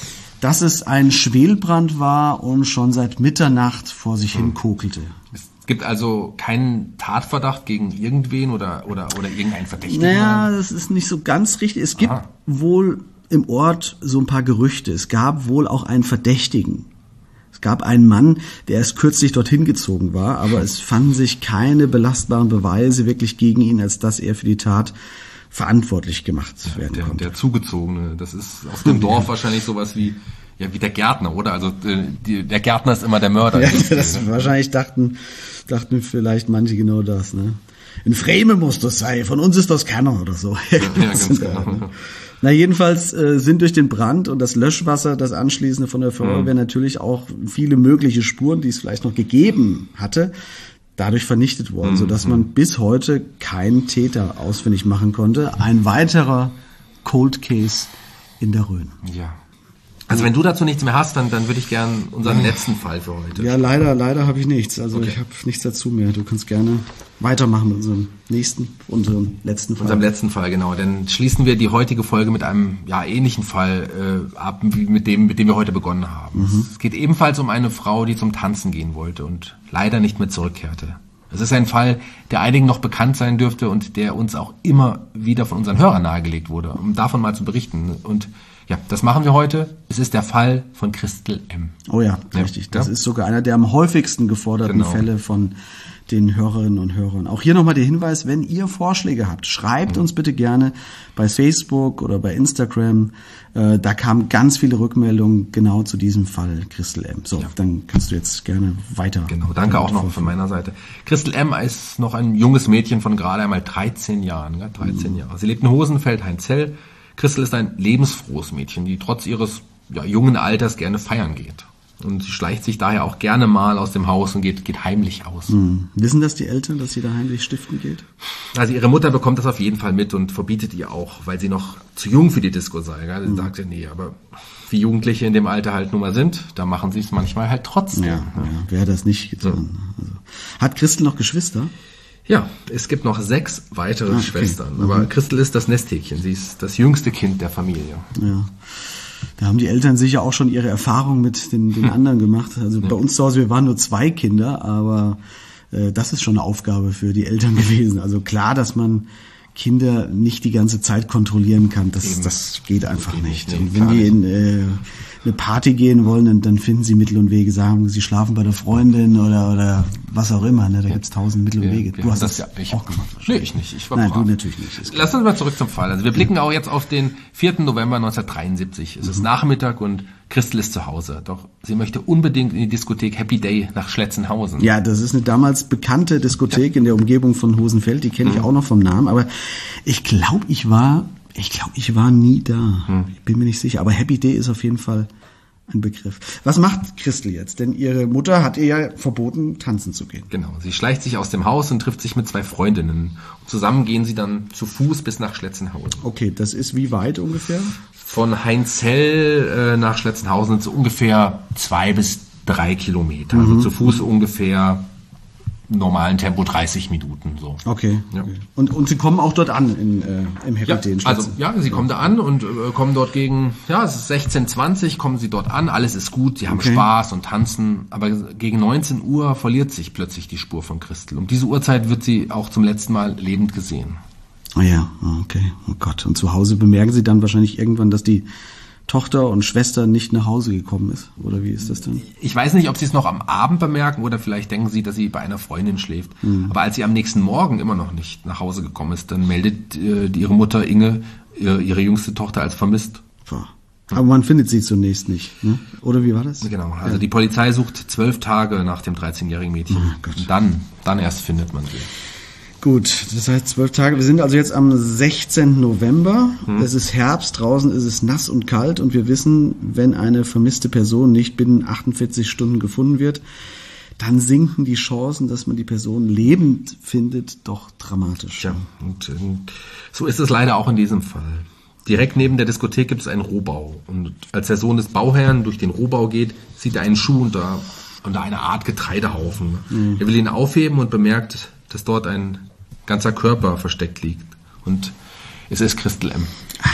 dass es ein Schwelbrand war und schon seit Mitternacht vor sich hin kokelte. Es gibt also keinen Tatverdacht gegen irgendwen oder irgendeinen Verdächtigen? Naja, das ist nicht so ganz richtig. Es gibt wohl im Ort so ein paar Gerüchte. Es gab wohl auch einen Verdächtigen. Es gab einen Mann, der erst kürzlich dorthin gezogen war, aber es fanden sich keine belastbaren Beweise wirklich gegen ihn, als dass er für die Tat verantwortlich gemacht werden konnte. Der Zugezogene, das ist aus dem Dorf wahrscheinlich sowas wie der Gärtner, oder? Also der Gärtner ist immer der Mörder. Ja, das wahrscheinlich dachten vielleicht manche genau das. Ne? In Freme muss das sein, von uns ist das keiner oder so. Ja, ganz genau. Ne? Na, jedenfalls sind durch den Brand und das Löschwasser, das anschließende von der Feuerwehr, natürlich auch viele mögliche Spuren, die es vielleicht noch gegeben hatte, dadurch vernichtet worden, sodass man bis heute keinen Täter ausfindig machen konnte. Ein weiterer Cold Case in der Rhön. Ja. Also wenn du dazu nichts mehr hast, dann würde ich gern unseren letzten Fall für heute. Ja, leider habe ich nichts. Also ich habe nichts dazu mehr. Du kannst gerne weitermachen mit unserem letzten Fall. Unserem letzten Fall, genau. Dann schließen wir die heutige Folge mit einem ähnlichen Fall ab, wie mit dem wir heute begonnen haben. Es geht ebenfalls um eine Frau, die zum Tanzen gehen wollte und leider nicht mehr zurückkehrte. Es ist ein Fall, der einigen noch bekannt sein dürfte und der uns auch immer wieder von unseren Hörern nahegelegt wurde, um davon mal zu berichten. Und ja, das machen wir heute. Es ist der Fall von Christel M. Oh ja, richtig. Das ist sogar einer der am häufigsten geforderten Fälle von den Hörerinnen und Hörern. Auch hier nochmal der Hinweis, wenn ihr Vorschläge habt, schreibt uns bitte gerne bei Facebook oder bei Instagram. Da kamen ganz viele Rückmeldungen genau zu diesem Fall Christel M. So, dann kannst du jetzt gerne weiter. Genau, danke auch noch von meiner Seite. Christel M. ist noch ein junges Mädchen von gerade einmal 13 Jahren. 13 Jahre. Sie lebt in Hosenfeld, Heinzell. Christel ist ein lebensfrohes Mädchen, die trotz ihres jungen Alters gerne feiern geht. Und sie schleicht sich daher auch gerne mal aus dem Haus und geht heimlich aus. Wissen das die Eltern, dass sie da heimlich stiften geht? Also ihre Mutter bekommt das auf jeden Fall mit und verbietet ihr auch, weil sie noch zu jung für die Disco sei. Sie sagt ja, nee, aber wie Jugendliche in dem Alter halt nun mal sind, da machen sie es manchmal halt trotzdem. Ja, wer das nicht getan. Also. Hat Christel noch Geschwister? Ja, es gibt noch 6 weitere Schwestern. Aber Christel ist das Nesthäkchen. Sie ist das jüngste Kind der Familie. Ja. Da haben die Eltern sicher auch schon ihre Erfahrungen mit den anderen gemacht. Also bei uns zu Hause, wir waren nur 2 Kinder, aber das ist schon eine Aufgabe für die Eltern gewesen. Also klar, dass man Kinder nicht die ganze Zeit kontrollieren kann, das geht einfach nicht. Und wenn die in eine Party gehen wollen, dann finden sie Mittel und Wege, sagen, sie schlafen bei der Freundin oder was auch immer. Ne? Da gibt's 1000 Mittel und Wege. Du hast das ja auch gemacht. Nee, ich nicht. Ich war Nein, brav. du natürlich nicht. Lass uns mal zurück zum Fall. Also wir blicken auch jetzt auf den 4. November 1973. Es ist Nachmittag und Christel ist zu Hause. Doch sie möchte unbedingt in die Diskothek Happy Day nach Schletzenhausen. Ja, das ist eine damals bekannte Diskothek in der Umgebung von Hosenfeld. Die kenne ich auch noch vom Namen. Aber ich glaube, ich war nie da. Ich bin mir nicht sicher. Aber Happy Day ist auf jeden Fall ein Begriff. Was macht Christel jetzt? Denn ihre Mutter hat ihr ja verboten, tanzen zu gehen. Genau. Sie schleicht sich aus dem Haus und trifft sich mit 2 Freundinnen. Und zusammen gehen sie dann zu Fuß bis nach Schletzenhausen. Okay, das ist wie weit ungefähr? Von Heinzell nach Schletzenhausen sind so ungefähr 2 bis 3 Kilometer. Also zu Fuß ungefähr normalen Tempo 30 Minuten so. Okay. Ja. Okay. Und sie kommen auch dort an im Happy Day in also sie kommen da an und kommen dort gegen, es ist 16:20, kommen sie dort an, alles ist gut, sie haben Spaß und tanzen, aber gegen 19 Uhr verliert sich plötzlich die Spur von Christel. Um diese Uhrzeit wird sie auch zum letzten Mal lebend gesehen. Ah ja, okay, oh Gott. Und zu Hause bemerken sie dann wahrscheinlich irgendwann, dass die Tochter und Schwester nicht nach Hause gekommen ist? Oder wie ist das denn? Ich weiß nicht, ob sie es noch am Abend bemerken oder vielleicht denken sie, dass sie bei einer Freundin schläft. Aber als sie am nächsten Morgen immer noch nicht nach Hause gekommen ist, dann meldet ihre Mutter Inge ihre jüngste Tochter als vermisst. Aber man findet sie zunächst nicht, ne? Oder wie war das? Genau, also die Polizei sucht 12 Tage nach dem 13-jährigen Mädchen. Oh Gott. Und dann erst findet man sie. Gut, das heißt 12 Tage. Wir sind also jetzt am 16. November. Es ist Herbst, draußen ist es nass und kalt und wir wissen, wenn eine vermisste Person nicht binnen 48 Stunden gefunden wird, dann sinken die Chancen, dass man die Person lebend findet, doch dramatisch. Ja, und so ist es leider auch in diesem Fall. Direkt neben der Diskothek gibt es einen Rohbau. Und als der Sohn des Bauherrn durch den Rohbau geht, sieht er einen Schuh unter einer Art Getreidehaufen. Er will ihn aufheben und bemerkt, dass dort ein ganzer Körper versteckt liegt. Und es ist Christel M.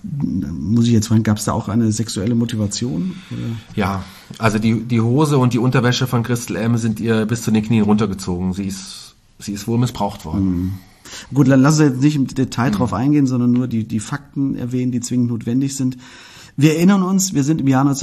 muss ich jetzt fragen, gab es da auch eine sexuelle Motivation? Oder? Ja, also die Hose und die Unterwäsche von Christel M. sind ihr bis zu den Knien runtergezogen. Sie ist wohl missbraucht worden. Gut, dann lassen wir jetzt nicht im Detail drauf eingehen, sondern nur die Fakten erwähnen, die zwingend notwendig sind. Wir erinnern uns, wir sind im Jahr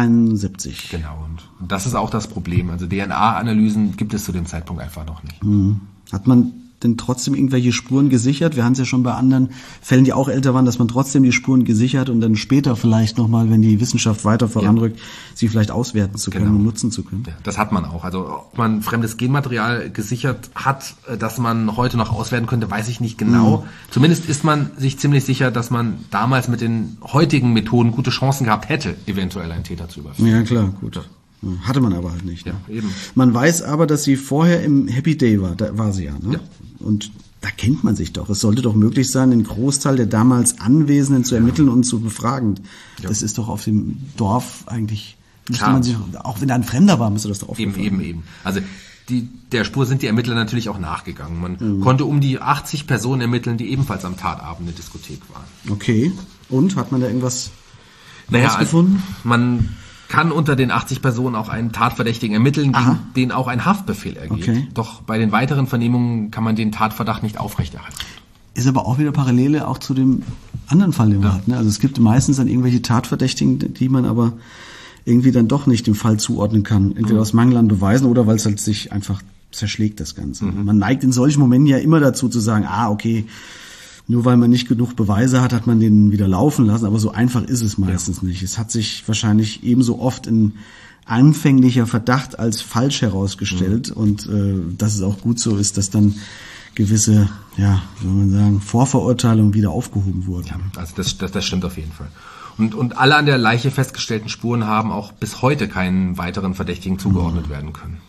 1973. Genau, und das ist auch das Problem. Also DNA-Analysen gibt es zu dem Zeitpunkt einfach noch nicht. Hat man denn trotzdem irgendwelche Spuren gesichert? Wir haben es ja schon bei anderen Fällen, die auch älter waren, dass man trotzdem die Spuren gesichert und dann später vielleicht nochmal, wenn die Wissenschaft weiter voranrückt, sie vielleicht auswerten zu können und nutzen zu können. Ja, das hat man auch. Also ob man fremdes Genmaterial gesichert hat, das man heute noch auswerten könnte, weiß ich nicht genau. Zumindest ist man sich ziemlich sicher, dass man damals mit den heutigen Methoden gute Chancen gehabt hätte, eventuell einen Täter zu überführen. Ja, klar, gut. Hatte man aber halt nicht. Ja, ne? eben. Man weiß aber, dass sie vorher im Happy Day war. Da war sie ja, ne? Ja. Und da kennt man sich doch. Es sollte doch möglich sein, den Großteil der damals Anwesenden zu ermitteln und zu befragen. Ja. Das ist doch auf dem Dorf eigentlich, müsste man sich, auch wenn da ein Fremder war, müsste das doch aufgefallen. Eben. Also der Spur sind die Ermittler natürlich auch nachgegangen. Man konnte um die 80 Personen ermitteln, die ebenfalls am Tatabend in der Diskothek waren. Okay. Und? Hat man da irgendwas rausgefunden? Man kann unter den 80 Personen auch einen Tatverdächtigen ermitteln, gegen den auch ein Haftbefehl ergeht. Okay. Doch bei den weiteren Vernehmungen kann man den Tatverdacht nicht aufrechterhalten. Ist aber auch wieder Parallele auch zu dem anderen Fall, den man hat. Ne? Also es gibt meistens dann irgendwelche Tatverdächtigen, die man aber irgendwie dann doch nicht dem Fall zuordnen kann. Entweder aus Mangel an Beweisen oder weil es halt sich einfach zerschlägt, das Ganze. Man neigt in solchen Momenten ja immer dazu zu sagen, okay, nur weil man nicht genug Beweise hat, hat man den wieder laufen lassen. Aber so einfach ist es meistens nicht. Es hat sich wahrscheinlich ebenso oft ein anfänglicher Verdacht als falsch herausgestellt. Und dass es auch gut so ist, dass dann gewisse, ja, wie soll man sagen, Vorverurteilungen wieder aufgehoben wurden. Ja, also das stimmt auf jeden Fall. Und alle an der Leiche festgestellten Spuren haben auch bis heute keinen weiteren Verdächtigen zugeordnet werden können.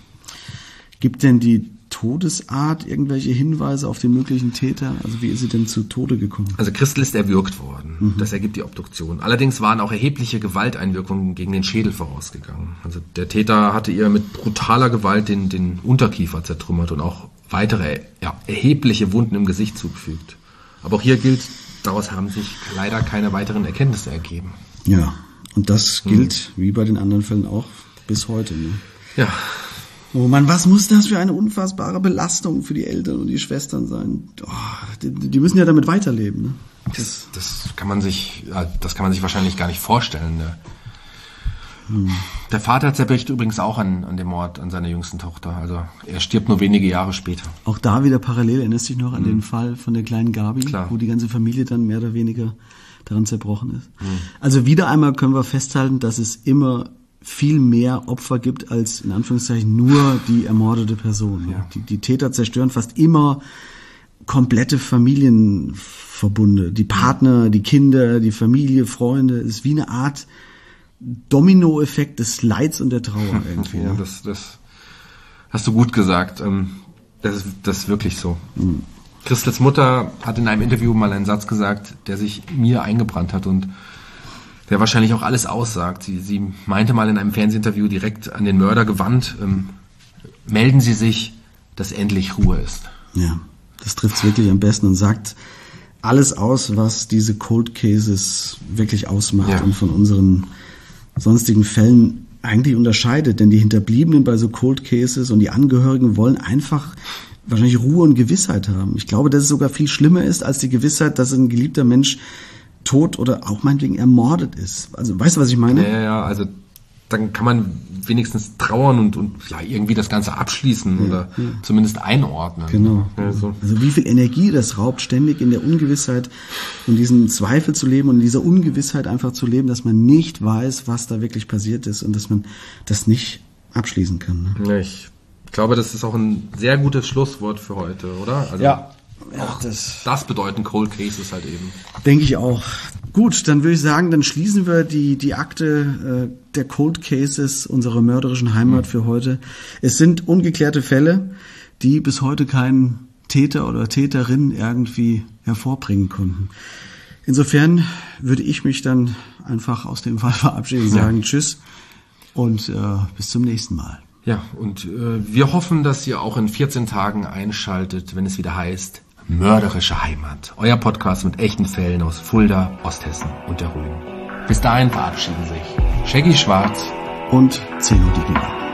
Gibt denn die Todesart irgendwelche Hinweise auf den möglichen Täter? Also wie ist sie denn zu Tode gekommen? Also Christel ist erwürgt worden. Das ergibt die Obduktion. Allerdings waren auch erhebliche Gewalteinwirkungen gegen den Schädel vorausgegangen. Also der Täter hatte ihr mit brutaler Gewalt den Unterkiefer zertrümmert und auch weitere erhebliche Wunden im Gesicht zugefügt. Aber auch hier gilt, daraus haben sich leider keine weiteren Erkenntnisse ergeben. Ja, und das gilt, wie bei den anderen Fällen auch, bis heute. Ne? Ja. Oh Mann, was muss das für eine unfassbare Belastung für die Eltern und die Schwestern sein? Die müssen ja damit weiterleben. Ne? Das kann man sich wahrscheinlich gar nicht vorstellen. Ne? Der Vater zerbricht übrigens auch an dem Mord an seiner jüngsten Tochter. Also er stirbt nur wenige Jahre später. Auch da wieder parallel, erinnerst du dich noch an den Fall von der kleinen Gabi, Klar. wo die ganze Familie dann mehr oder weniger daran zerbrochen ist. Also wieder einmal können wir festhalten, dass es immer viel mehr Opfer gibt als in Anführungszeichen nur die ermordete Person. Ja. Die Täter zerstören fast immer komplette Familienverbunde. Die Partner, die Kinder, die Familie, Freunde. Es ist wie eine Art Dominoeffekt des Leids und der Trauer irgendwie. Ja, das hast du gut gesagt. Das ist wirklich so. Christels Mutter hat in einem Interview mal einen Satz gesagt, der sich mir eingebrannt hat und der wahrscheinlich auch alles aussagt. Sie meinte mal in einem Fernsehinterview direkt an den Mörder gewandt, melden Sie sich, dass endlich Ruhe ist. Ja, das trifft's wirklich am besten und sagt alles aus, was diese Cold Cases wirklich ausmacht und von unseren sonstigen Fällen eigentlich unterscheidet. Denn die Hinterbliebenen bei so Cold Cases und die Angehörigen wollen einfach wahrscheinlich Ruhe und Gewissheit haben. Ich glaube, dass es sogar viel schlimmer ist als die Gewissheit, dass ein geliebter Mensch tot oder auch meinetwegen ermordet ist. Also weißt du, was ich meine? Ja, also dann kann man wenigstens trauern und irgendwie das Ganze abschließen oder zumindest einordnen. Genau. Also wie viel Energie das raubt, ständig in der Ungewissheit und diesen Zweifel zu leben und in dieser Ungewissheit einfach zu leben, dass man nicht weiß, was da wirklich passiert ist und dass man das nicht abschließen kann. Ne? Ja, ich glaube, das ist auch ein sehr gutes Schlusswort für heute, oder? Also auch das bedeuten Cold Cases halt eben. Denke ich auch. Gut, dann würde ich sagen, dann schließen wir die Akte der Cold Cases unserer mörderischen Heimat für heute. Es sind ungeklärte Fälle, die bis heute keinen Täter oder Täterin irgendwie hervorbringen konnten. Insofern würde ich mich dann einfach aus dem Fall verabschieden und sagen Tschüss und bis zum nächsten Mal. Ja, und wir hoffen, dass ihr auch in 14 Tagen einschaltet, wenn es wieder heißt Mörderische Heimat. Euer Podcast mit echten Fällen aus Fulda, Osthessen und der Rhön. Bis dahin verabschieden sich Shaggy Schwarz und Zeno Diekmann.